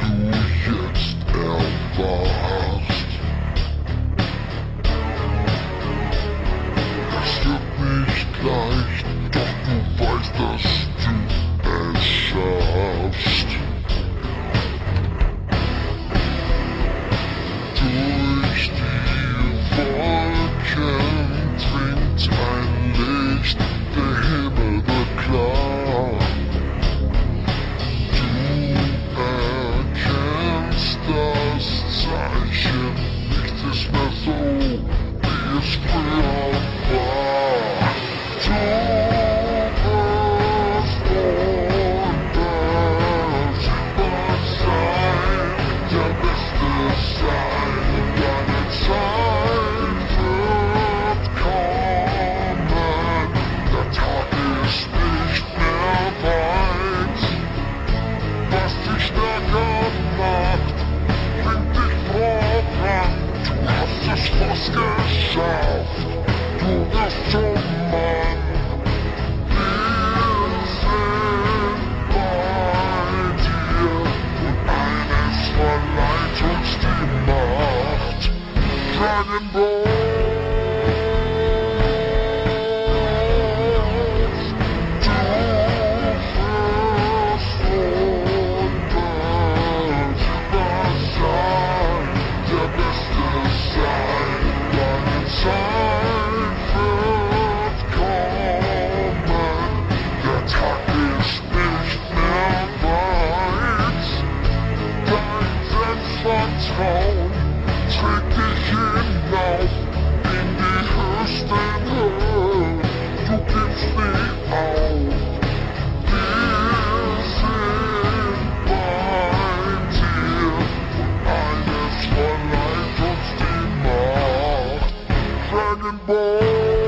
du jetzt erwachst. Es wird nicht leicht, doch du weißt, dass du es schaffst. Durch die Wolken dringt ein Licht, der Himmel wird klar. Du erkennst das Zeichen, nichts ist mehr so, wie es früher war. Du wirst unbesiegbar sein, der Beste sein. Deine Zeit wird kommen, der Tag ist nicht mehr weit. Was dich stärker macht, bringt dich voran. Du hast es fast geschafft, du wirst zum Mann. Wir sind bei dir und eines verleiht uns die Macht. Dragon Ball. Vertrauen trägt dich hinauf in die höchsten Höhen. Du gibst nie auf. Wir sind bei dir und eines verleiht uns die Macht. Dragon Ball.